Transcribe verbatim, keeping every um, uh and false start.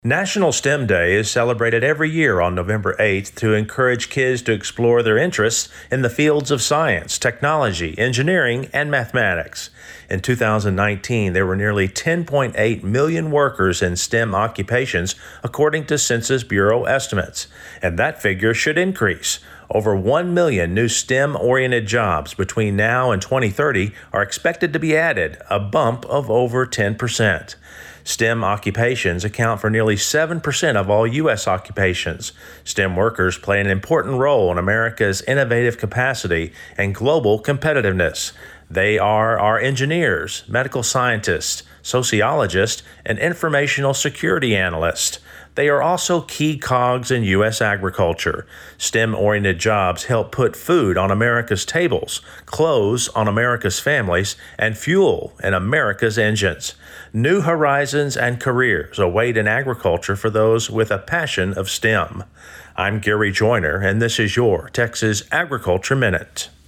National STEM Day is celebrated every year on November eighth to encourage kids to explore their interests in the fields of science, technology, engineering, and mathematics. In two thousand nineteen, there were nearly ten point eight million workers in STEM occupations, according to Census Bureau estimates, and that figure should increase. Over one million new STEM-oriented jobs between now and twenty thirty are expected to be added, a bump of over ten percent. STEM occupations account for nearly seven percent of all U S occupations. STEM workers play an important role in America's innovative capacity and global competitiveness. They are our engineers, medical scientists, sociologists, and informational security analysts. They are also key cogs in U S agriculture. STEM-oriented jobs help put food on America's tables, clothes on America's families, and fuel in America's engines. New horizons and careers await in agriculture for those with a passion of STEM. I'm Gary Joyner, and this is your Texas Agriculture Minute.